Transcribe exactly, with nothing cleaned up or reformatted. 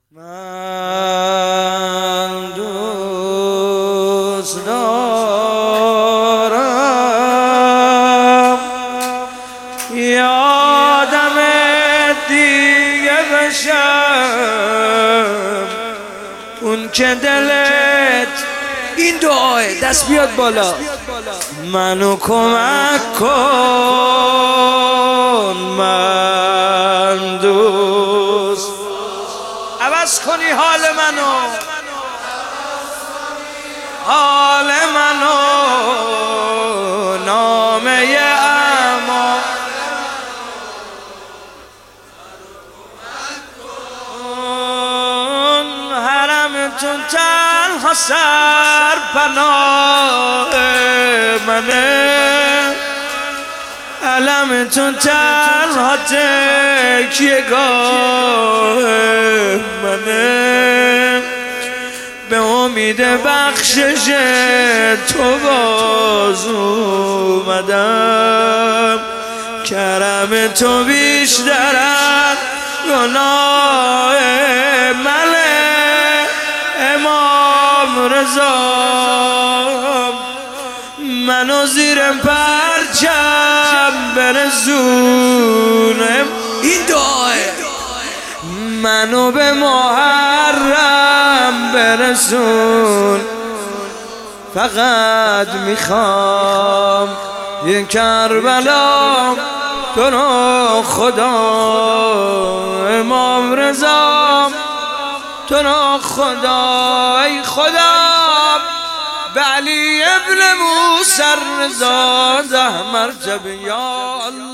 من دوست دارم یادم دیگه بشم اون که دلت این دعاه دست بیاد بالا منو کمک کن من دوست عوض کنی حال منو حال منو نامه اما حرمتون تنها سر پناه منه علمتون تنها تکیه گاه منه به امید بخشش تو باز اومدم کرم تو بیشتر از گناه منه امام رضا منو زیر پرچم برسونم این دعاه منو به محرم برسون فقط میخوام یک کربلا تو رو خدا امام رضا تو رو خدا ای خدا به علی ابن موسی رضا ده مرتبه یا الله